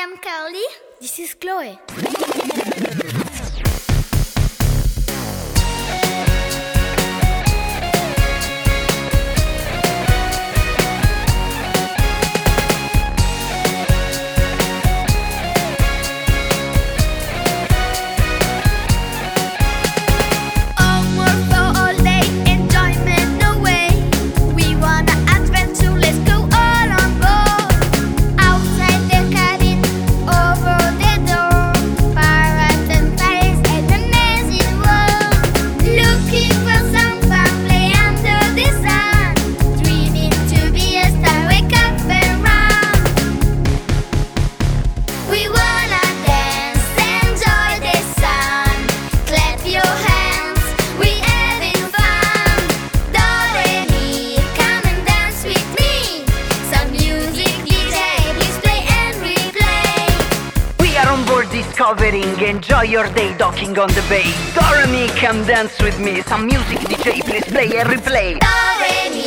am Carly. This is Chloe. Discovering, enjoy your day docking on the bay. Do re mi, come dance with me. Some music DJ, please play and replay. Do re mi.